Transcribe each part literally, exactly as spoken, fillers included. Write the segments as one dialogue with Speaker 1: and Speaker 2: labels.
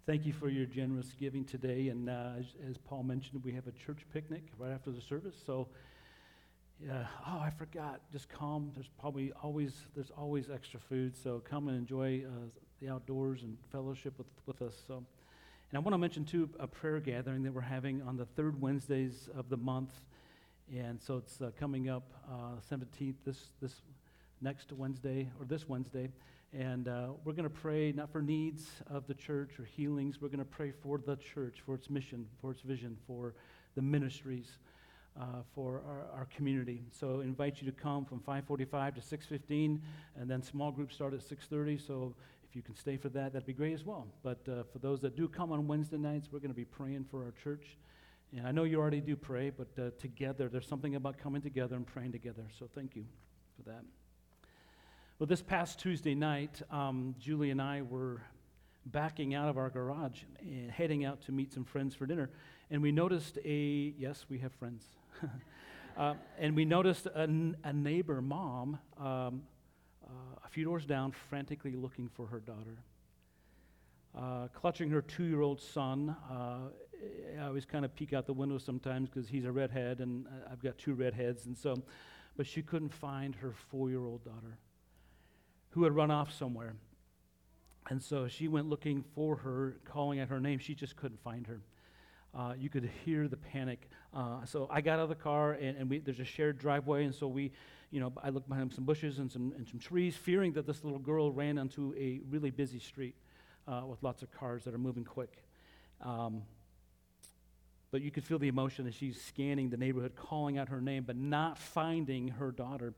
Speaker 1: Thank you for your generous giving today. And uh, as, as Paul mentioned, we have a church picnic right after the service. So, uh, oh, I forgot. Just come. There's probably always there's always extra food. So come and enjoy uh, the outdoors and fellowship with, with us. So, and I want to mention too a prayer gathering that we're having on the third Wednesdays of the month. And so it's uh, coming up uh, seventeenth this this next Wednesday or this Wednesday. And uh, we're going to pray not for needs of the church or healings. We're going to pray for the church, for its mission, for its vision, for the ministries, uh, for our, our community. So I invite you to come from five forty-five to six fifteen, and then small groups start at six thirty. So if you can stay for that, that'd be great as well. But uh, for those that do come on Wednesday nights, we're going to be praying for our church. And I know you already do pray, but uh, together, there's something about coming together and praying together. So thank you for that. Well, this past Tuesday night, um, Julie and I were backing out of our garage and heading out to meet some friends for dinner. And we noticed a, yes, we have friends. uh, and we noticed a, a neighbor mom um, uh, a few doors down frantically looking for her daughter. Uh, clutching her two-year-old son. Uh, I always kind of peek out the window sometimes because he's a redhead and I've got two redheads. And so, but she couldn't find her four-year-old daughter, who had run off somewhere. And so she went looking for her, calling out her name. She just couldn't find her. Uh, you could hear the panic. Uh, so I got out of the car, and, and we, there's a shared driveway, and so we, you know, I looked behind some bushes and some and some trees, fearing that this little girl ran onto a really busy street uh, with lots of cars that are moving quick. Um, but you could feel the emotion as she's scanning the neighborhood, calling out her name, but not finding her daughter.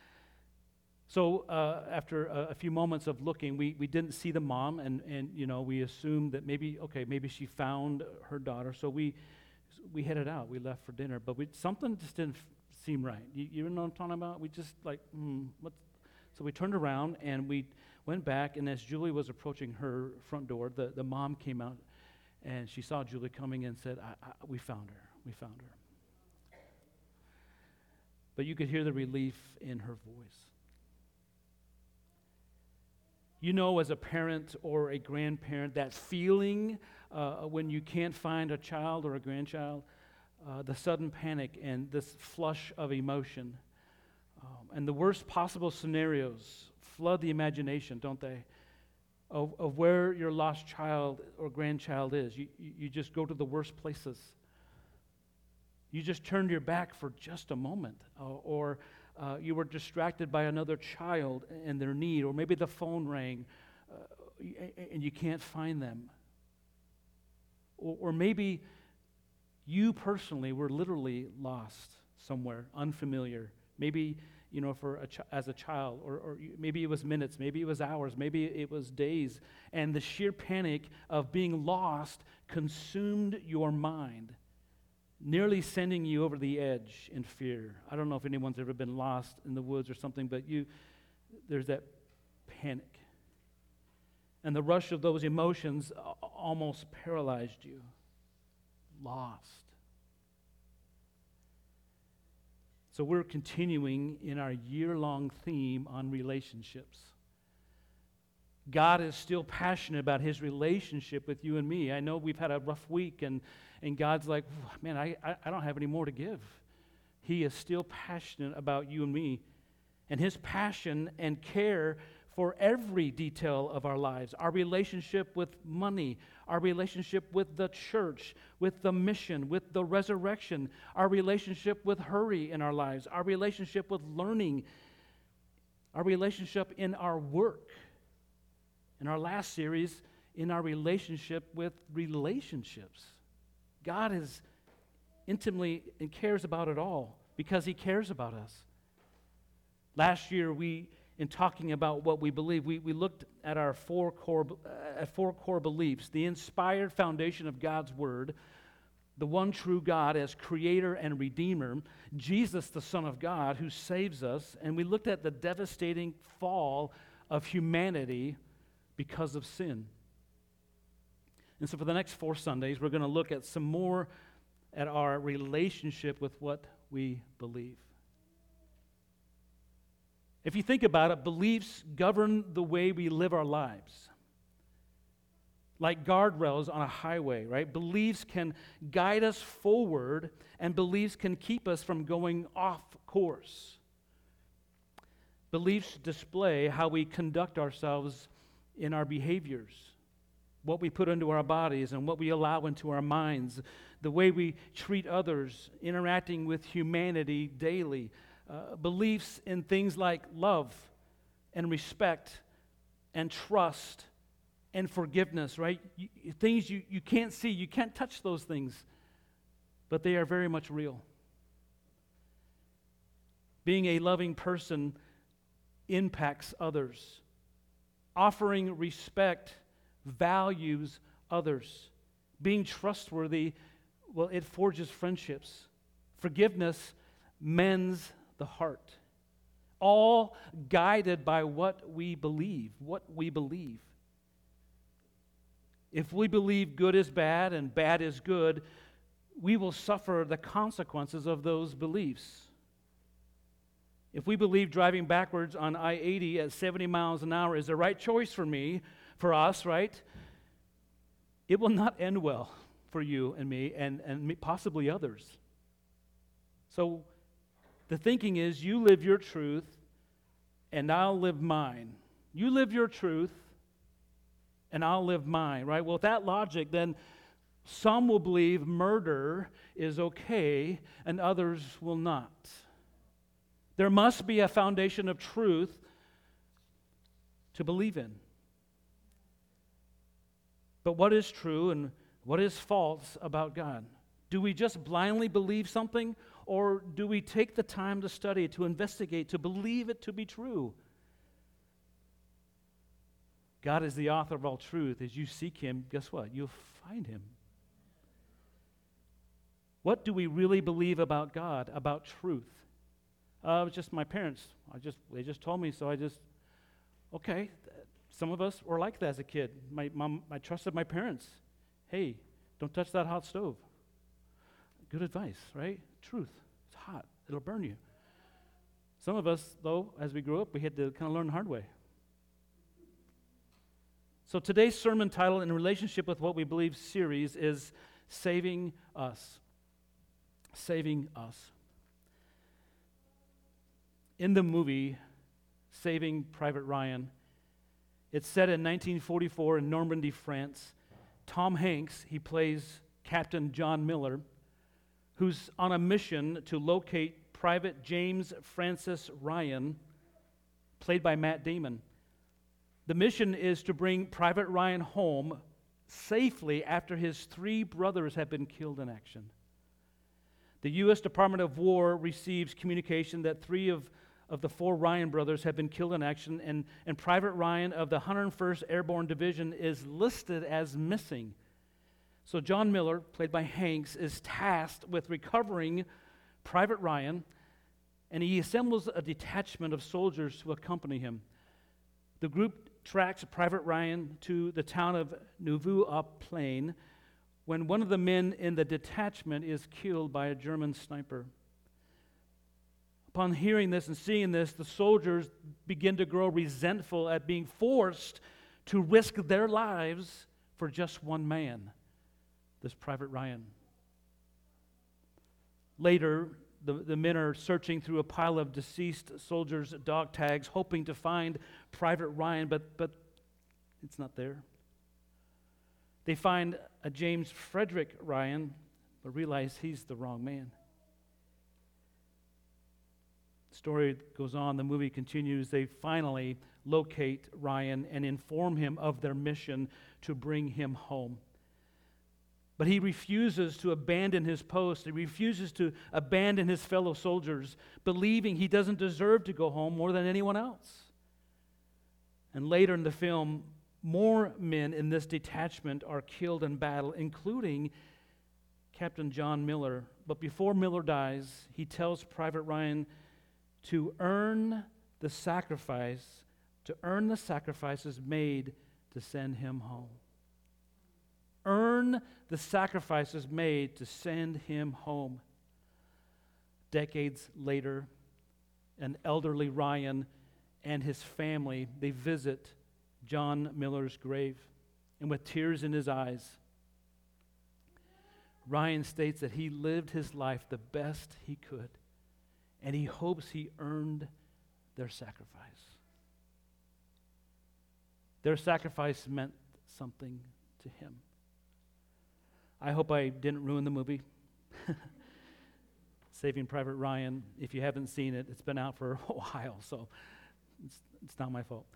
Speaker 1: So uh, after a, a few moments of looking, we, we didn't see the mom, and, and you know we assumed that maybe okay maybe she found her daughter. So we we headed out. We left for dinner, but we, something just didn't f- seem right. You, you know what I'm talking about? We just like hmm, what's so we turned around and we went back. And as Julie was approaching her front door, the, the mom came out, and she saw Julie coming and said, I, I, "We found her. We found her." But you could hear the relief in her voice. You know, as a parent or a grandparent, that feeling uh, when you can't find a child or a grandchild, uh, the sudden panic and this flush of emotion. Um, and the worst possible scenarios flood the imagination, don't they, of, of where your lost child or grandchild is. You, you, you just go to the worst places. You just turned your back for just a moment, uh, or Uh, you were distracted by another child and their need, or maybe the phone rang uh, and you can't find them. Or, or maybe you personally were literally lost somewhere, unfamiliar. Maybe, you know, for a ch- as a child, or, or maybe it was minutes, maybe it was hours, maybe it was days, and the sheer panic of being lost consumed your mind, nearly sending you over the edge in fear. I don't know if anyone's ever been lost in the woods or something, but you, there's that panic. And the rush of those emotions almost paralyzed you. Lost. So we're continuing in our year-long theme on relationships. God is still passionate about his relationship with you and me. I know we've had a rough week, and, and God's like, man, I, I, I don't have any more to give. He is still passionate about you and me. And his passion and care for every detail of our lives, our relationship with money, our relationship with the church, with the mission, with the resurrection, our relationship with hurry in our lives, our relationship with learning, our relationship in our work. In our last series, in our relationship with relationships. God is intimately and cares about it all because he cares about us. Last year, we, in talking about what we believe, we, we looked at our four core, uh, at four core beliefs: the inspired foundation of God's Word, the one true God as Creator and Redeemer, Jesus, the Son of God, who saves us, and we looked at the devastating fall of humanity because of sin. And so for the next four Sundays, we're going to look at some more at our relationship with what we believe. If you think about it, beliefs govern the way we live our lives. like guardrails on a highway, right? Beliefs can guide us forward, and beliefs can keep us from going off course. Beliefs display how we conduct ourselves in our behaviors, what we put into our bodies and what we allow into our minds, the way we treat others, interacting with humanity daily. Uh, beliefs in things like love and respect and trust and forgiveness, right? You, things you, you can't see, you can't touch those things, but they are very much real. Being a loving person impacts others. Offering respect values others. Being trustworthy, well, it forges friendships. Forgiveness mends the heart. All guided by what we believe, what we believe. If we believe good is bad and bad is good, we will suffer the consequences of those beliefs. If we believe driving backwards on I eighty at seventy miles an hour is the right choice for me, for us, right? It will not end well for you and me and, and possibly others. So the thinking is, you live your truth and I'll live mine. You live your truth and I'll live mine, right? Well, with that logic, then some will believe murder is okay and others will not. There must be a foundation of truth to believe in. But what is true and what is false about God? Do we just blindly believe something, or do we take the time to study, to investigate, to believe it to be true? God is the author of all truth. As you seek Him, guess what? You'll find Him. What do we really believe about God, about truth? Uh, it was just my parents. I just they just told me, so I just, okay. Some of us were like that as a kid. My mom, I trusted my parents. Hey, don't touch that hot stove. Good advice, right? Truth. It's hot. It'll burn you. Some of us, though, as we grew up, we had to kind of learn the hard way. So today's sermon title in relationship with what we believe series is Saving Us. Saving Us. In the movie Saving Private Ryan, it's set in nineteen forty-four in Normandy, France. Tom Hanks, he plays Captain John Miller, who's on a mission to locate Private James Francis Ryan, played by Matt Damon. The mission is to bring Private Ryan home safely after his three brothers have been killed in action. The U S Department of War receives communication that three of of the four Ryan brothers have been killed in action, and, and Private Ryan of the one hundred first Airborne Division is listed as missing. So John Miller, played by Hanks, is tasked with recovering Private Ryan, and he assembles a detachment of soldiers to accompany him. The group tracks Private Ryan to the town of Nouveau-Plaine when one of the men in the detachment is killed by a German sniper. Upon hearing this and seeing this, the soldiers begin to grow resentful at being forced to risk their lives for just one man, this Private Ryan. Later, the, the men are searching through a pile of deceased soldiers' dog tags, hoping to find Private Ryan, but, but it's not there. They find a James Frederick Ryan, but realize he's the wrong man. Story goes on, the movie continues. They finally locate Ryan and inform him of their mission to bring him home. But he refuses to abandon his post. He refuses to abandon his fellow soldiers, believing he doesn't deserve to go home more than anyone else. And later in the film, more men in this detachment are killed in battle, including Captain John Miller. But before Miller dies, he tells Private Ryan to earn the sacrifice, to earn the sacrifices made to send him home. Earn the sacrifices made to send him home. Decades later, an elderly Ryan and his family, they visit John Miller's grave. and with tears in his eyes, Ryan states that he lived his life the best he could, and he hopes he earned their sacrifice. Their sacrifice meant something to him. I hope I didn't ruin the movie. Saving Private Ryan. If you haven't seen it, it's been out for a while, so it's, it's not my fault.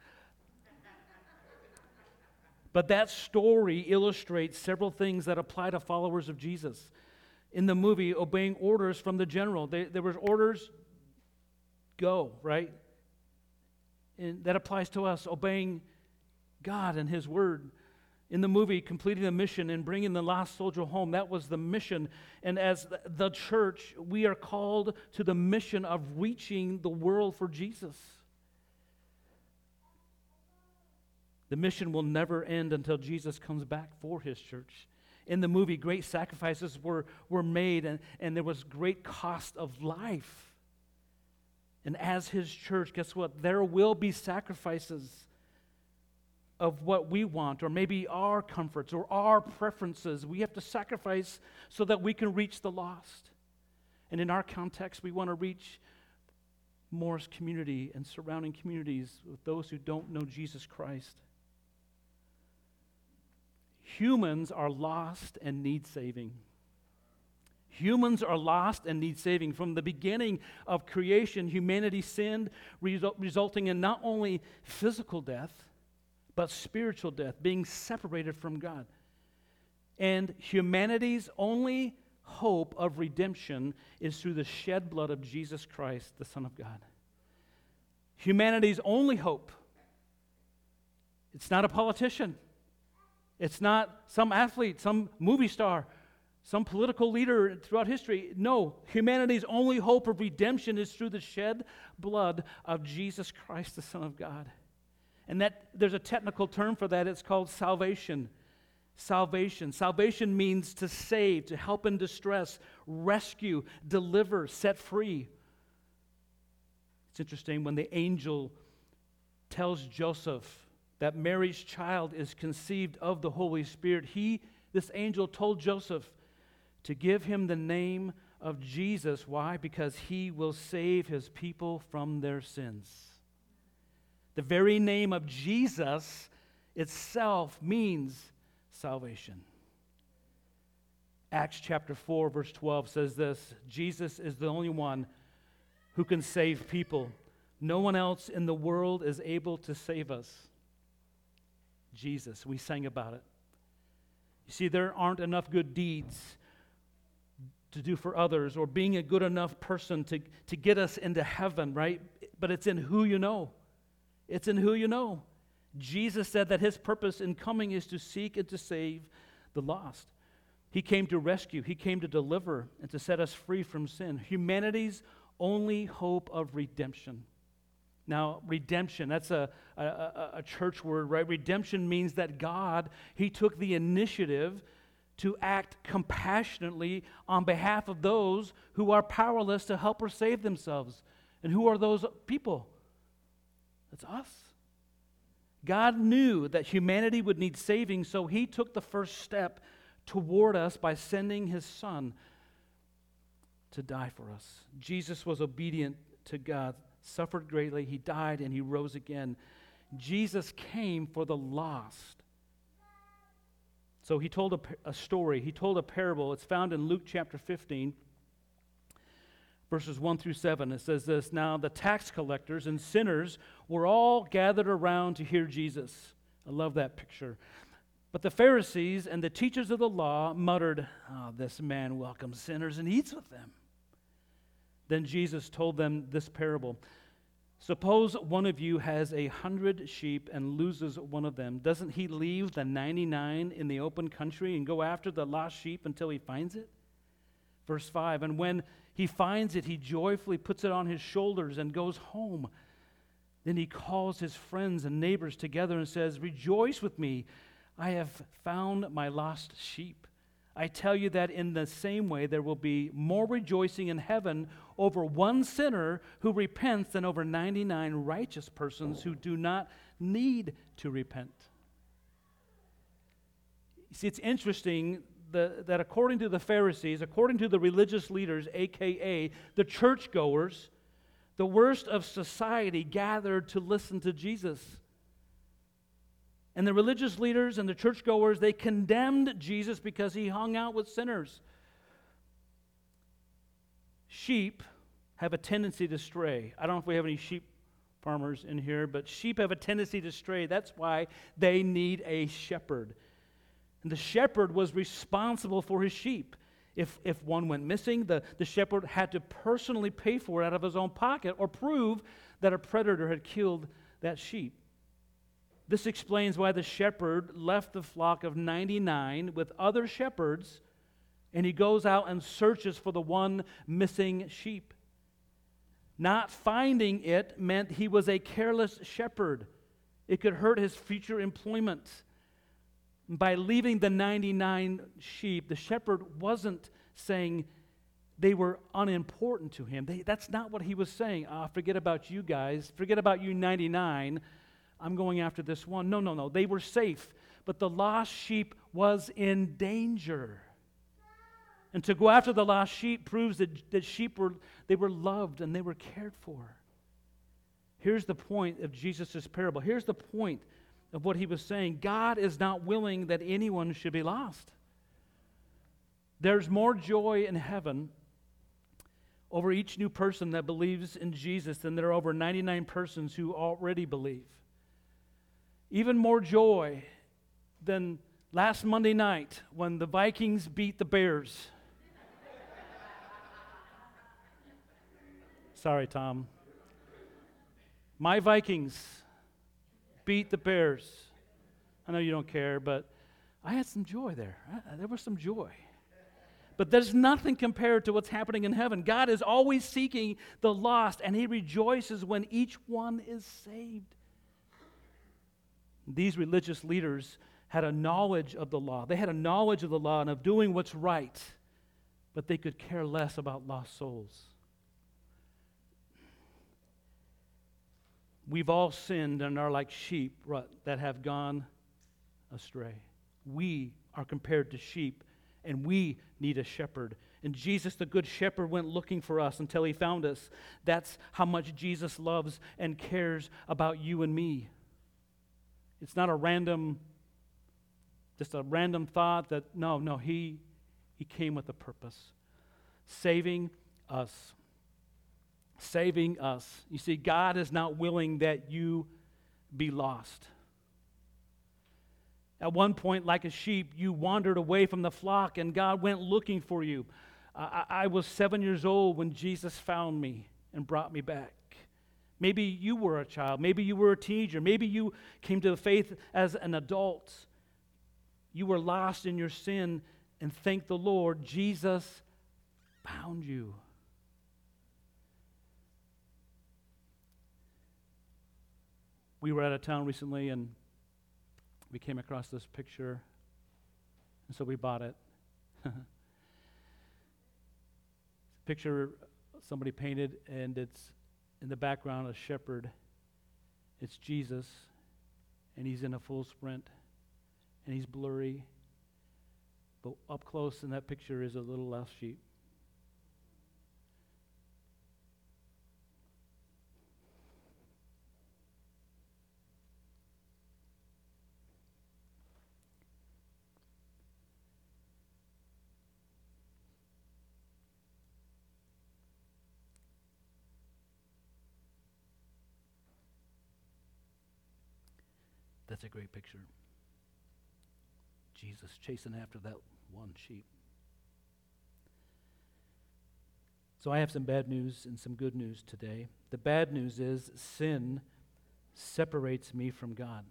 Speaker 1: But that story illustrates several things that apply to followers of Jesus. In the movie, obeying orders from the general. They, there was orders, go, right? And that applies to us, obeying God and His Word. In the movie, completing the mission and bringing the lost soldier home, that was the mission. And as the church, we are called to the mission of reaching the world for Jesus. The mission will never end until Jesus comes back for His church. In the movie, great sacrifices were, were made, and, and there was great cost of life. And as His church, guess what? There will be sacrifices of what we want, or maybe our comforts or our preferences. We have to sacrifice so that we can reach the lost. And in our context, we want to reach Morris community and surrounding communities with those who don't know Jesus Christ. Humans are lost and need saving. Humans are lost and need saving. From the beginning of creation, humanity sinned, result, resulting in not only physical death, but spiritual death, being separated from God. And humanity's only hope of redemption is through the shed blood of Jesus Christ, the Son of God. Humanity's only hope. It's not a politician. It's not some athlete, some movie star, some political leader throughout history. No, humanity's only hope of redemption is through the shed blood of Jesus Christ, the Son of God. And that there's a technical term for that. It's called salvation. Salvation. Salvation means to save, to help in distress, rescue, deliver, set free. It's interesting when the angel tells Joseph that Mary's child is conceived of the Holy Spirit. He, this angel, told Joseph to give him the name of Jesus. Why? Because he will save his people from their sins. The very name of Jesus itself means salvation. Acts chapter four, verse twelve says this: Jesus is the only one who can save people. No one else in the world is able to save us. Jesus, we sang about it. You see, there aren't enough good deeds to do for others, or being a good enough person to, to get us into heaven, right? But it's in who you know. It's in who you know. Jesus said that His purpose in coming is to seek and to save the lost. He came to rescue. He came to deliver and to set us free from sin. Humanity's only hope of redemption. Now, redemption, that's a, a, a church word, right? Redemption means that God, He took the initiative to act compassionately on behalf of those who are powerless to help or save themselves. And who are those people? That's us. God knew that humanity would need saving, so He took the first step toward us by sending His Son to die for us. Jesus was obedient to God, suffered greatly, He died, and He rose again. Jesus came for the lost. So He told a, a story. He told a parable. It's found in Luke chapter fifteen, verses one through seven. It says this: Now the tax collectors and sinners were all gathered around to hear Jesus. I love that picture. But the Pharisees and the teachers of the law muttered, "Oh, this man welcomes sinners and eats with them." Then Jesus told them this parable. Suppose one of you has a hundred sheep and loses one of them. Doesn't he leave the ninety-nine in the open country and go after the lost sheep until he finds it? Verse five, and when he finds it, he joyfully puts it on his shoulders and goes home. Then he calls his friends and neighbors together and says, "Rejoice with me, I have found my lost sheep." I tell you that in the same way there will be more rejoicing in heaven over one sinner who repents than over ninety-nine righteous persons who do not need to repent. You see, it's interesting the, that according to the Pharisees, according to the religious leaders, a k a the churchgoers, the worst of society gathered to listen to Jesus. And the religious leaders and the churchgoers, they condemned Jesus because he hung out with sinners. Sheep have a tendency to stray. I don't know if we have any sheep farmers in here, but sheep have a tendency to stray. That's why they need a shepherd. And the shepherd was responsible for his sheep. If, if one went missing, the, the shepherd had to personally pay for it out of his own pocket or prove that a predator had killed that sheep. This explains why the shepherd left the flock of ninety-nine with other shepherds, and he goes out and searches for the one missing sheep. Not finding it meant he was a careless shepherd. It could hurt his future employment. By leaving the ninety-nine sheep, the shepherd wasn't saying they were unimportant to him. They, that's not what he was saying. Ah, forget about you guys. Forget about you ninety-nine. I'm going after this one. No, no, no. They were safe. But the lost sheep was in danger. And to go after the lost sheep proves that, that sheep were, they were loved and they were cared for. Here's the point of Jesus' parable. Here's the point of what he was saying. God is not willing that anyone should be lost. There's more joy in heaven over each new person that believes in Jesus than there are over ninety-nine persons who already believe. Even more joy than last Monday night when the Vikings beat the Bears. Sorry, Tom. My Vikings beat the Bears. I know you don't care, but I had some joy there. There was some joy. But there's nothing compared to what's happening in heaven. God is always seeking the lost, and he rejoices when each one is saved. These religious leaders had a knowledge of the law. They had a knowledge of the law and of doing what's right, but they could care less about lost souls. We've all sinned and are like sheep that have gone astray. We are compared to sheep, and we need a shepherd. And Jesus, the good shepherd, went looking for us until he found us. That's how much Jesus loves and cares about you and me. It's not a random, just a random thought that, no, no, he, he came with a purpose. Saving us. Saving us. You see, God is not willing that you be lost. At one point, like a sheep, you wandered away from the flock and God went looking for you. I, I was seven years old when Jesus found me and brought me back. Maybe you were a child. Maybe you were a teenager. Maybe you came to the faith as an adult. You were lost in your sin, and thank the Lord, Jesus found you. We were out of town recently, and we came across this picture, and so we bought it. Picture somebody painted, and it's in the background, a shepherd. It's Jesus, and he's in a full sprint, and he's blurry. But up close in that picture is a little lost sheep. That's a great picture. Jesus chasing after that one sheep. So I have some bad news and some good news today. The bad news is sin separates me from God.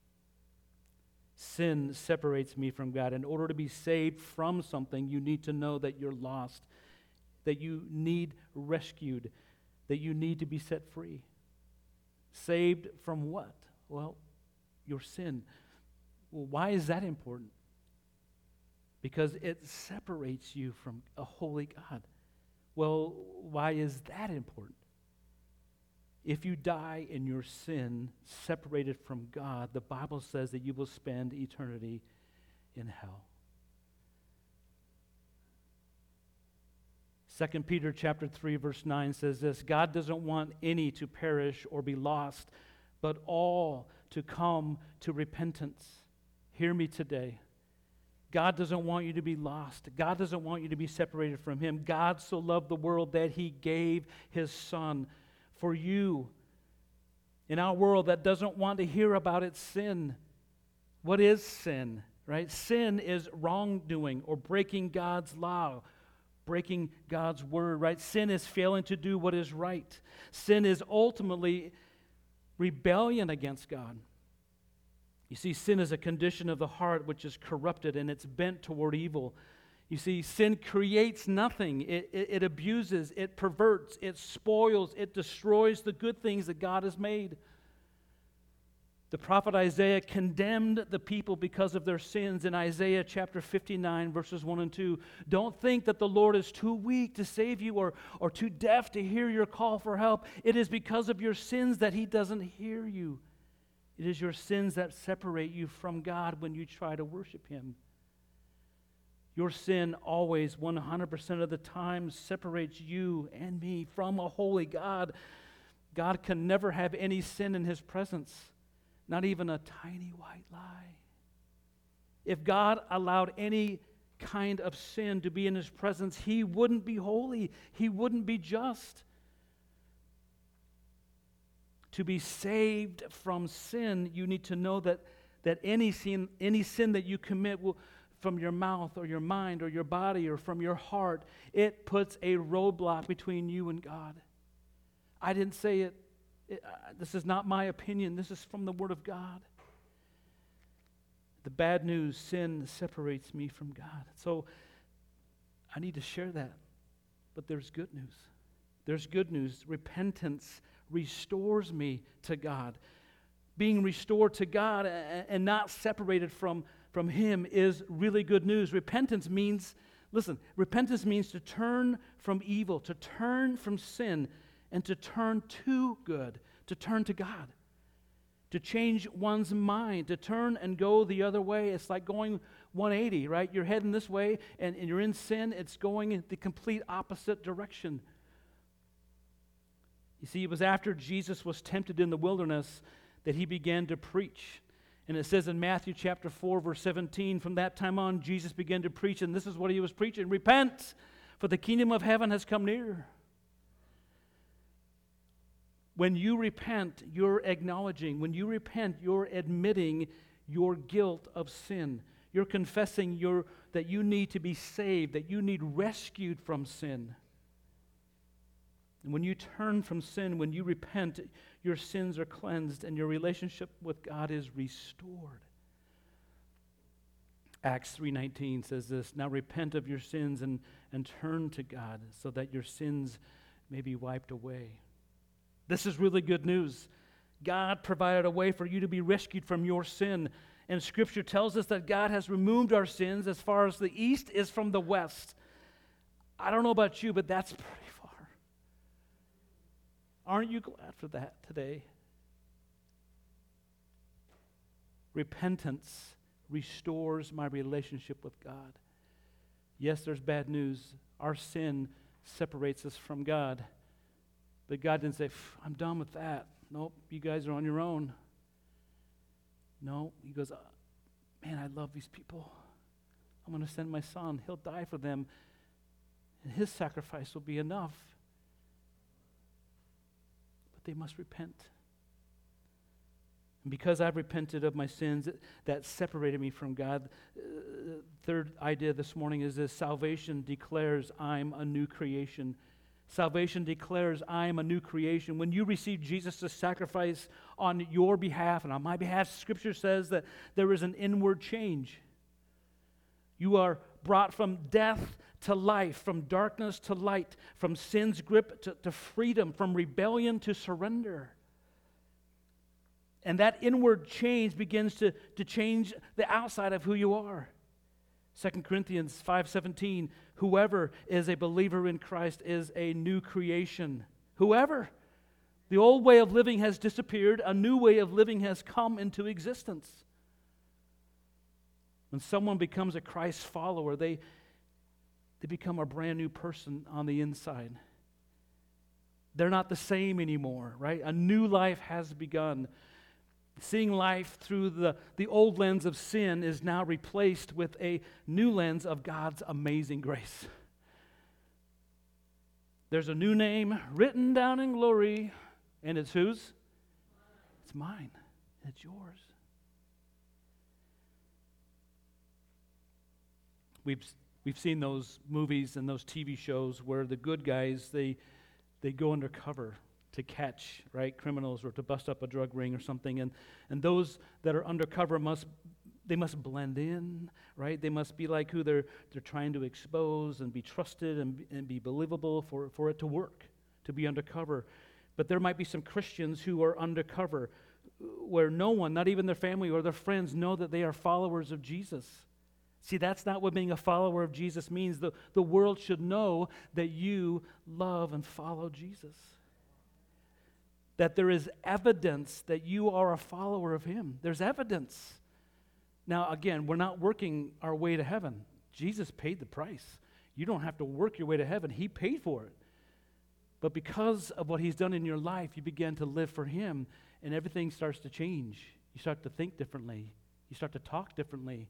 Speaker 1: Sin separates me from God. In order to be saved from something, you need to know that you're lost, that you need rescued, that you need to be set free. Saved from what? Well, your sin. Well, why is that important? Because it separates you from a holy God. Well, why is that important? If you die in your sin, separated from God, the Bible says that you will spend eternity in hell. Second Peter chapter three, verse nine says this, God doesn't want any to perish or be lost, but all to come to repentance. Hear me today. God doesn't want you to be lost. God doesn't want you to be separated from Him. God so loved the world that He gave His Son for you. In our world that doesn't want to hear about its sin. What is sin, right? Sin is wrongdoing or breaking God's law, breaking God's word, right? Sin is failing to do what is right. Sin is ultimately rebellion against God. You see, sin is a condition of the heart which is corrupted and it's bent toward evil. You see, sin creates nothing. It, it, it abuses, it perverts, it spoils, it destroys the good things that God has made. The prophet Isaiah condemned the people because of their sins in Isaiah chapter fifty-nine, verses one and two. Don't think that the Lord is too weak to save you or, or too deaf to hear your call for help. It is because of your sins that He doesn't hear you. It is your sins that separate you from God when you try to worship Him. Your sin always, one hundred percent of the time, separates you and me from a holy God. God can never have any sin in His presence, not even a tiny white lie. If God allowed any kind of sin to be in His presence, He wouldn't be holy. He wouldn't be just. To be saved from sin, you need to know that, that any sin, any sin that you commit will, from your mouth or your mind or your body or from your heart, it puts a roadblock between you and God. I didn't say it. it uh, this is not my opinion. This is from the Word of God. The bad news, sin separates me from God. So I need to share that. But there's good news. There's good news. Repentance restores me to God. Being restored to God and not separated from, from Him is really good news. Repentance means, listen, repentance means to turn from evil, to turn from sin, and to turn to good, to turn to God, to change one's mind, to turn and go the other way. It's like going one eighty, right? You're heading this way, and, and you're in sin. It's going in the complete opposite direction. You see, it was after Jesus was tempted in the wilderness that He began to preach. And it says in Matthew chapter four, verse seventeen, from that time on, Jesus began to preach, and this is what He was preaching: repent, for the kingdom of heaven has come near. When you repent, you're acknowledging. When you repent, you're admitting your guilt of sin. You're confessing your, that you need to be saved, that you need rescued from sin. And when you turn from sin, when you repent, your sins are cleansed and your relationship with God is restored. Acts three nineteen says this, now repent of your sins and, and turn to God so that your sins may be wiped away. This is really good news. God provided a way for you to be rescued from your sin. And Scripture tells us that God has removed our sins as far as the east is from the west. I don't know about you, but that's pretty far. Aren't you glad for that today? Repentance restores my relationship with God. Yes, there's bad news. Our sin separates us from God. But God didn't say, I'm done with that. Nope, you guys are on your own. No, He goes, man, I love these people. I'm going to send my Son. He'll die for them. And His sacrifice will be enough. But they must repent. And because I've repented of my sins, that separated me from God. Uh, third idea this morning is this: salvation declares I'm a new creation. Salvation declares I am a new creation. When you receive Jesus' sacrifice on your behalf and on my behalf, Scripture says that there is an inward change. You are brought from death to life, from darkness to light, from sin's grip to, to freedom, from rebellion to surrender. And that inward change begins to, to change the outside of who you are. Second Corinthians five seventeen, whoever is a believer in Christ is a new creation. Whoever. The old way of living has disappeared. A new way of living has come into existence. When someone becomes a Christ follower, they, they become a brand new person on the inside. They're not the same anymore, right? A new life has begun. Seeing life through the, the old lens of sin is now replaced with a new lens of God's amazing grace. There's a new name written down in glory, and it's whose? It's mine. It's yours. We've we've seen those movies and those T V shows where the good guys, they they go undercover to catch, right, criminals or to bust up a drug ring or something, and and those that are undercover must they must blend in, right? They must be like who they're they're trying to expose and be trusted and, and be believable for, for it to work, to be undercover. But there might be some Christians who are undercover where no one, not even their family or their friends, know that they are followers of Jesus. See, that's not what being a follower of Jesus means. The, the world should know that you love and follow Jesus. That there is evidence that you are a follower of Him. There's evidence. Now, again, we're not working our way to heaven. Jesus paid the price. You don't have to work your way to heaven. He paid for it. But because of what He's done in your life, you begin to live for Him, and everything starts to change. You start to think differently. You start to talk differently.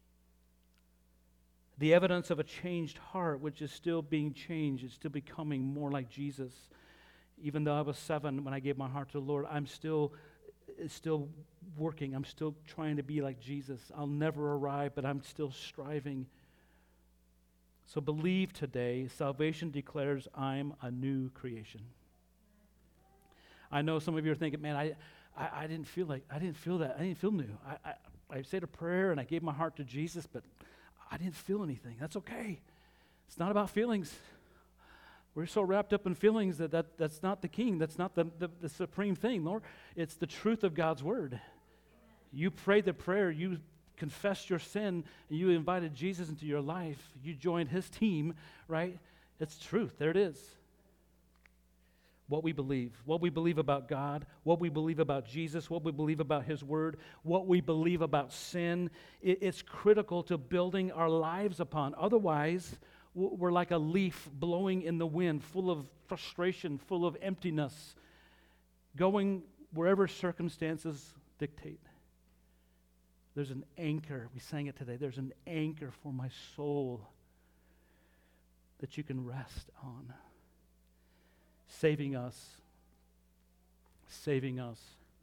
Speaker 1: The evidence of a changed heart, which is still being changed, is still becoming more like Jesus. Even though I was seven when I gave my heart to the Lord, I'm still, it's still working. I'm still trying to be like Jesus. I'll never arrive, but I'm still striving. So believe today. Salvation declares I'm a new creation. I know some of you are thinking, man, I, I, I didn't feel like I didn't feel that. I didn't feel new. I, I, I said a prayer and I gave my heart to Jesus, but I didn't feel anything. That's okay. It's not about feelings. We're so wrapped up in feelings that, that that's not the king. That's not the, the, the supreme thing, Lord. It's the truth of God's word. You prayed the prayer. You confessed your sin, and you invited Jesus into your life. You joined His team, right? It's truth. There it is. What we believe. What we believe about God. What we believe about Jesus. What we believe about His word. What we believe about sin. It, it's critical to building our lives upon. Otherwise, we're like a leaf blowing in the wind, full of frustration, full of emptiness, going wherever circumstances dictate. There's an anchor. We sang it today. There's an anchor for my soul that you can rest on. Saving us. Saving us.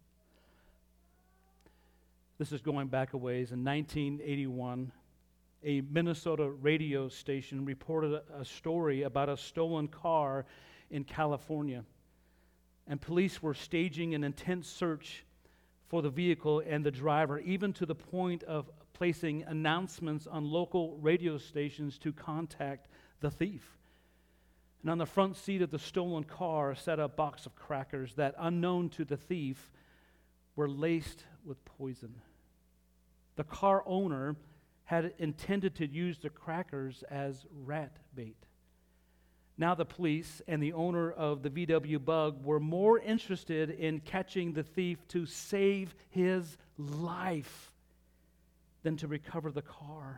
Speaker 1: This is going back a ways. In nineteen eighty-one, a Minnesota radio station reported a, a story about a stolen car in California. And police were staging an intense search for the vehicle and the driver, even to the point of placing announcements on local radio stations to contact the thief. And on the front seat of the stolen car sat a box of crackers that, unknown to the thief, were laced with poison. The car owner had intended to use the crackers as rat bait. Now the police and the owner of the V W Bug were more interested in catching the thief to save his life than to recover the car.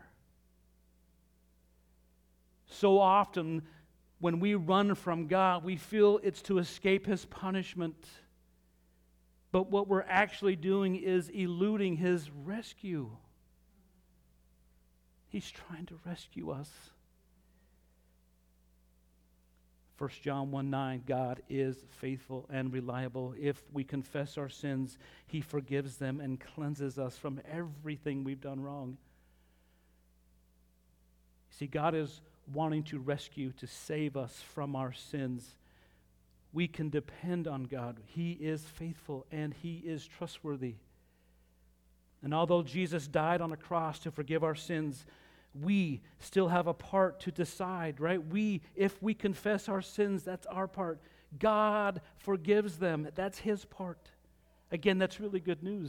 Speaker 1: So often, when we run from God, we feel it's to escape His punishment. But what we're actually doing is eluding His rescue. He's trying to rescue us. First John one nine, God is faithful and reliable. If we confess our sins, He forgives them and cleanses us from everything we've done wrong. See, God is wanting to rescue, to save us from our sins. We can depend on God. He is faithful and He is trustworthy. And although Jesus died on a cross to forgive our sins, we still have a part to decide, right? We, if we confess our sins, that's our part. God forgives them. That's His part. Again, that's really good news.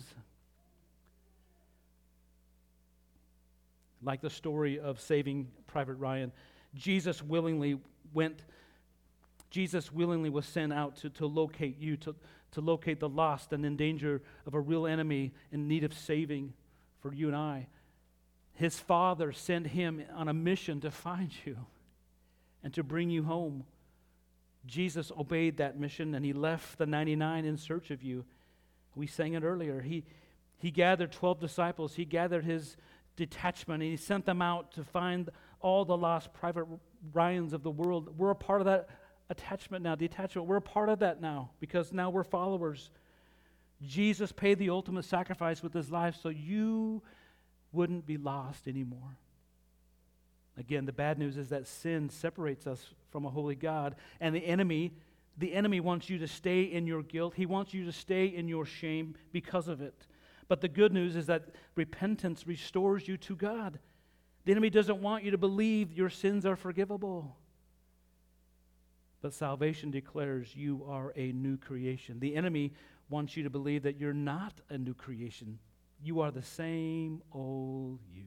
Speaker 1: Like the story of saving Private Ryan, Jesus willingly went, Jesus willingly was sent out to, to locate you, to, to locate the lost and in danger of a real enemy in need of saving for you and I. His Father sent him on a mission to find you and to bring you home. Jesus obeyed that mission, and he left the ninety-nine in search of you. We sang it earlier. He, he gathered twelve disciples. He gathered his detachment, and he sent them out to find all the lost Private Ryans of the world. We're a part of that attachment now, detachment. We're a part of that now because now we're followers. Jesus paid the ultimate sacrifice with his life so you wouldn't be lost anymore. Again, the bad news is that sin separates us from a holy God, and the enemy, the enemy wants you to stay in your guilt. He wants you to stay in your shame because of it. But the good news is that repentance restores you to God. The enemy doesn't want you to believe your sins are forgivable. But salvation declares you are a new creation. The enemy wants you to believe that you're not a new creation. You are the same old you.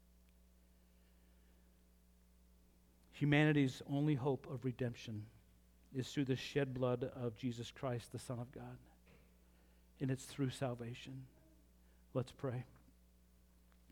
Speaker 1: Humanity's only hope of redemption is through the shed blood of Jesus Christ, the Son of God. And it's through salvation. Let's pray.